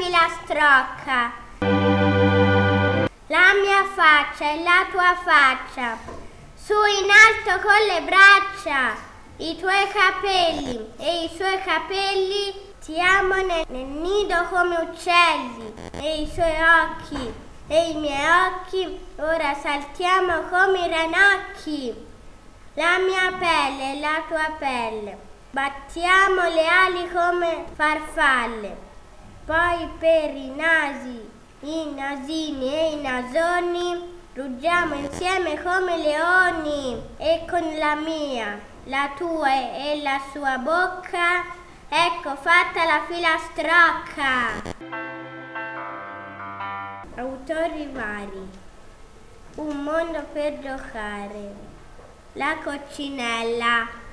filastrocca. La mia faccia e la tua faccia, su in alto con le braccia, i tuoi capelli e i suoi capelli, ti amo nel nido come uccelli, e i suoi occhi e i miei occhi, ora saltiamo come i ranocchi. La mia pelle e la tua pelle, battiamo le ali come farfalle, poi per i nasi, i nasini e i nasoni, ruggiamo insieme come leoni, e con la mia, la tua e la sua bocca, ecco fatta la filastrocca. Autori vari. Un mondo per giocare. La coccinella.